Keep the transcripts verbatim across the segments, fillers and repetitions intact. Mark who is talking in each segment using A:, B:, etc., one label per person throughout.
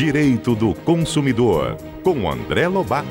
A: Direito do Consumidor, com André Lobato.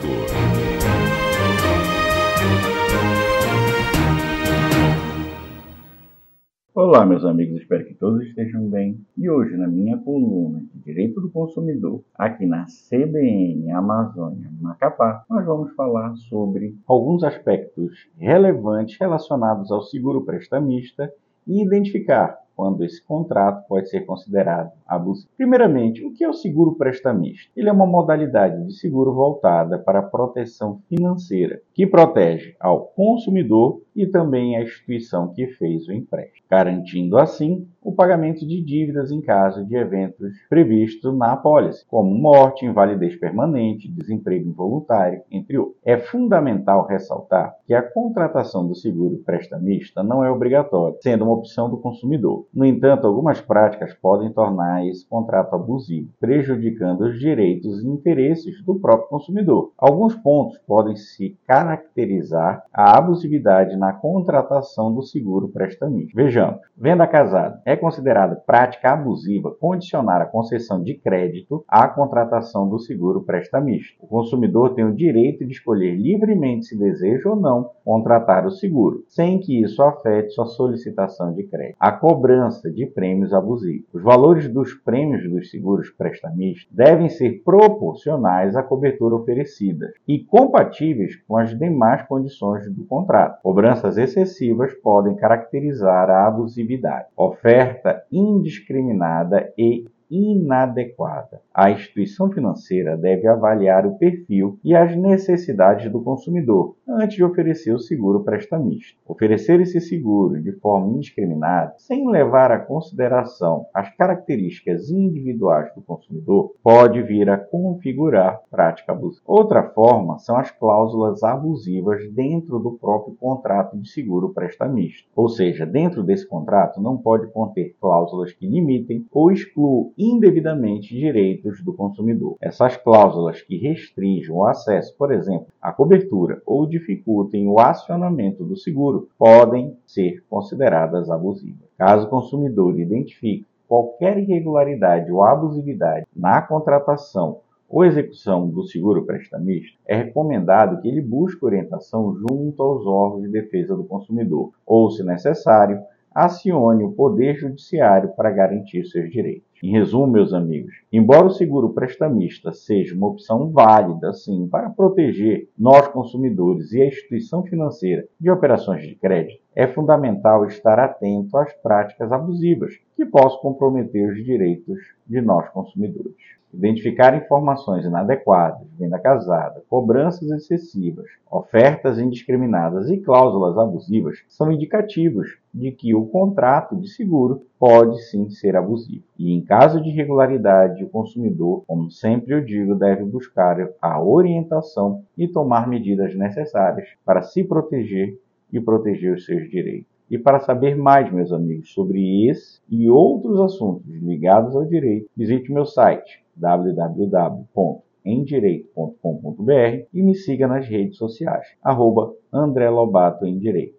B: Olá, meus amigos, espero que todos estejam bem. E hoje, na minha coluna de Direito do Consumidor, aqui na C B N Amazônia Macapá, nós vamos falar sobre alguns aspectos relevantes relacionados ao seguro prestamista e identificar quando esse contrato pode ser considerado abusivo. Primeiramente, o que é o seguro prestamista? Ele é uma modalidade de seguro voltada para a proteção financeira, que protege ao consumidor e também a instituição que fez o empréstimo, garantindo assim o pagamento de dívidas em caso de eventos previstos na apólice, como morte, invalidez permanente, desemprego involuntário, entre outros. É fundamental ressaltar que a contratação do seguro prestamista não é obrigatória, sendo uma opção do consumidor. No entanto, algumas práticas podem tornar esse contrato abusivo, prejudicando os direitos e interesses do próprio consumidor. Alguns pontos podem se caracterizar a abusividade na contratação do seguro prestamista. Vejamos, venda casada. É considerada prática abusiva condicionar a concessão de crédito à contratação do seguro prestamista. O consumidor tem o direito de escolher livremente se deseja ou não contratar o seguro, sem que isso afete sua solicitação de crédito. A cobrança de prêmios abusivos. Os valores dos prêmios dos seguros prestamistas devem ser proporcionais à cobertura oferecida e compatíveis com as demais condições do contrato. Cobranças excessivas podem caracterizar a abusividade. Oferta indiscriminada e inadequada. A instituição financeira deve avaliar o perfil e as necessidades do consumidor antes de oferecer o seguro prestamista. Oferecer esse seguro de forma indiscriminada, sem levar em consideração as características individuais do consumidor, pode vir a configurar prática abusiva. Outra forma são as cláusulas abusivas dentro do próprio contrato de seguro prestamista. Ou seja, dentro desse contrato não pode conter cláusulas que limitem ou excluam indevidamente direitos do consumidor. Essas cláusulas que restringam o acesso, por exemplo, à cobertura ou dificultem o acionamento do seguro, podem ser consideradas abusivas. Caso o consumidor identifique qualquer irregularidade ou abusividade na contratação ou execução do seguro prestamista, é recomendado que ele busque orientação junto aos órgãos de defesa do consumidor ou, se necessário, acione o Poder Judiciário para garantir seus direitos. Em resumo, meus amigos, embora o seguro prestamista seja uma opção válida, sim, para proteger nós consumidores e a instituição financeira de operações de crédito, é fundamental estar atento às práticas abusivas que possam comprometer os direitos de nós consumidores. Identificar informações inadequadas, venda casada, cobranças excessivas, ofertas indiscriminadas e cláusulas abusivas são indicativos de que o contrato de seguro pode sim ser abusivo. E em caso de irregularidade, o consumidor, como sempre eu digo, deve buscar a orientação e tomar medidas necessárias para se proteger e proteger os seus direitos. E para saber mais, meus amigos, sobre esse e outros assuntos ligados ao direito, visite meu site w w w ponto em direito ponto com ponto b r e me siga nas redes sociais, arroba André Lobato em Direito.